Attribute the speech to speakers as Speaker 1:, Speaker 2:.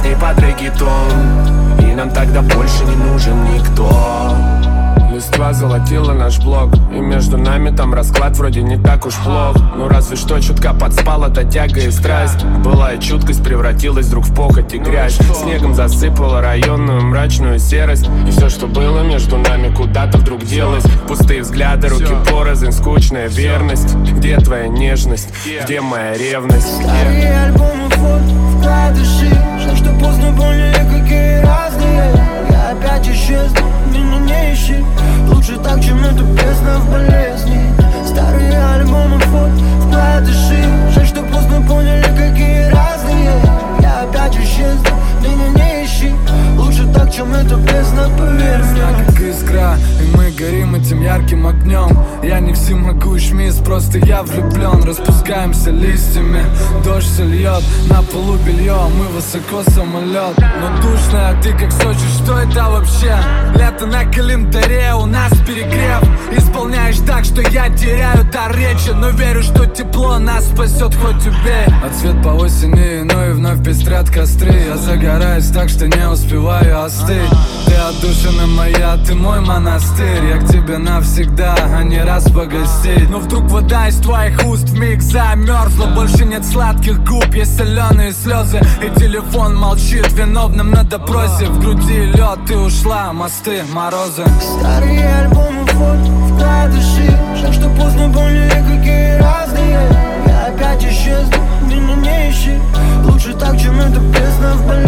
Speaker 1: с ней под реггетон, и нам тогда больше не нужен никто. Листва золотила наш блог, и между нами там расклад вроде не так уж плох. Ну разве что чутка подспала та тяга и страсть. Былая чуткость превратилась вдруг в похоть и грязь. Снегом засыпала районную мрачную серость, и все, что было между нами, куда-то вдруг делось. Пустые взгляды, руки порознь, скучная верность. Где твоя нежность, где моя ревность?
Speaker 2: Старые альбомы, фото, вкладыши. Жаль, что поздно поняли, какие разные. Я опять исчезну, меня не ищи. Лучше так, чем эта песня в болезни. Старые альбомы, фото, вкладыши. Жаль, что поздно поняли, какие разные. Я опять исчезну, меня не ищи. Лучше так, чем эта песня, поверь мне.
Speaker 3: Как искра, и мы горим этим ярким огнем. Я не всемогущ мисс, просто я влюблен. Распускаемся листьями, дождь сольет на полу белье, мы высоко самолет. Но душно, а ты как Сочи, что это вообще? Лето на календаре, у нас перегрев. Исполняешь так, что я теряю дар речи, но верю, что тепло нас спасет, хоть убей. А цвет по осени, ну и вновь пестрят костры. Я загораюсь так, что не успеваю остыть. Ты отдушина моя, ты мой монастырь. Я к тебе навсегда, а не раз погостить. Но вдруг вода из твоих уст вмиг замерзла. Больше нет сладких губ, есть соленые слезы. И телефон молчит, виновным на допросе. В груди лед, ты ушла, мосты, морозы.
Speaker 2: Старые альбомы, фото, вкладыши. Жаль, что поздно поняли, какие разные. Я опять исчезну, меня не ищи. Лучше так, чем эта песня в болезни.